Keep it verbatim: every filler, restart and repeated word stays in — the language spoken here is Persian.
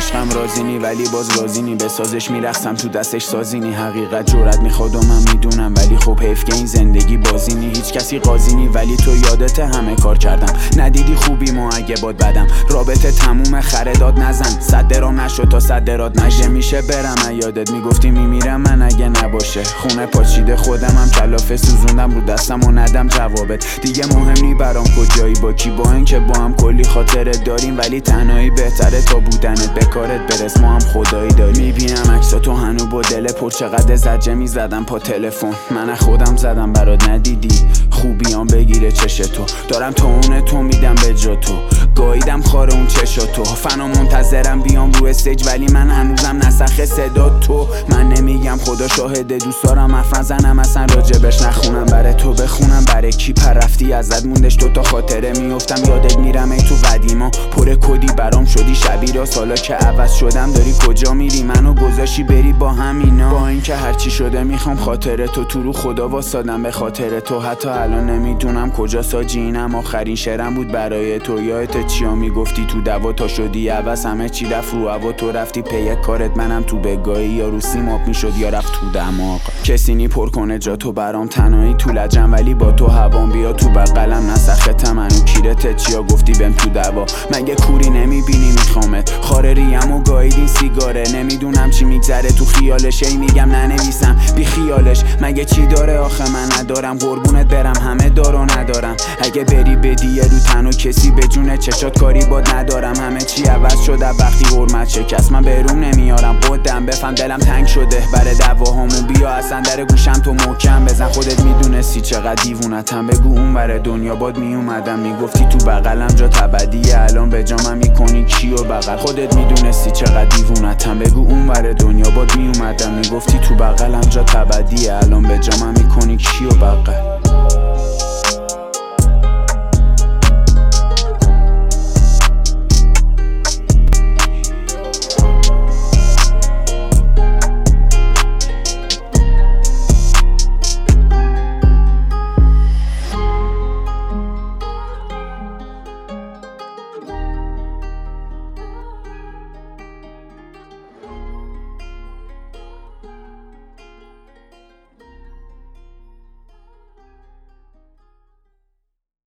عشقم رازینی ولی باز رازینی، به سازش میرخصم تو دستش سازینی. حقیقت جرأت میخواد و من میدونم، ولی خب حیف که این زندگی بازینی. هیچ کسی قاضینی ولی تو یادت همه کار کردم، ندیدی خوبیمو اگه باد بدم. رابطه تموم خرداد نزن، صد درام نشد تا صد درات نشه. میشه برم یادت میگفتی میمیرم من اگه نباشه. خونه پاچیده خودمم کلافه سوزوندم رو دستم و ندم جوابت. دیگه مهم نی برام کجایی با کی، با اینکه با هم کلی خاطره داریم، ولی تنهایی بهتره تا بودنت. به کارت برس ما هم خدایی داریم. میبینم عکساتو هنو با دل پر، چقدر زجه میزدم پا تلفن. من خودم زدم برات ندیدی، خوبیام بگیره چش تو. دارم تو اون تو میدم به جا تو، گاییدم خار اون چشا تو. فنا منتظرم بیام رو استیج ولی من هنوزم نسخ صدا تو. من نمیگم خدا شاهده، دوست دارم حرف نزنم اصلا راجبش نخونم. برای تو بخونم برای کی پر رفتی ازت موندش تو تا خاطره میافتم یادت میرم ای تو قدیما. پر کدی برام شدی شبیه را، سالا که عوض شدم داری کجا میری منو گذاشی بری با همینا. با اینکه هرچی شده میخوام خاطره تو، تو رو خدا واسادم به خاطر تو. حتی الان نمیدونم کجا ساجی اینم، آخرین شعرم بود برای تو. یادت چیا میگفتی تو دوا تا شدی عوض، همه چی رفت رو هوا تو رفتی پی کارت. منم تو بگاهی یا رو سیماب میشد یا رفت تو دماغ. کسی نی پر کنه جا تو برام، تنهایی تو لجم ولی با تو هوام. بیا تو بغلم نسختم منو کیرت چیا گفتی بهم تو دوا. مگه کوری نمیبینی میخوامت، خاره ریم و گاییدین سیگاره. نمیدونم چی میگذره تو خیالش، ای میگم ننویسم بی خیالش. مگه چی داره آخه من ندارم، قربونت برم همه دارو ندارم. اگه بری بدی یه رو تنو کسی به جون چشات کاری باد ندارم. همه چی عوض شده وقتی حرمت شکست، من بروم نمیارم قدم بفهم دلم تنگ شده برای دواهامون. بیا اصلا در گوشم تو محکم بزن، خودت میدونستی چقدر دیوونتم. بگو اون بره دنیا باد میومدم، میگفتی تو بغلم جا تبدیه، الان به جامم میکنی کیو بغل. خودت میدونستی چقدر دیوونتم. بگو اون بره دنیا باد میومدم، میگفتی تو بغلم جا تبدیه، الان به جامم میکنی کیو بغل.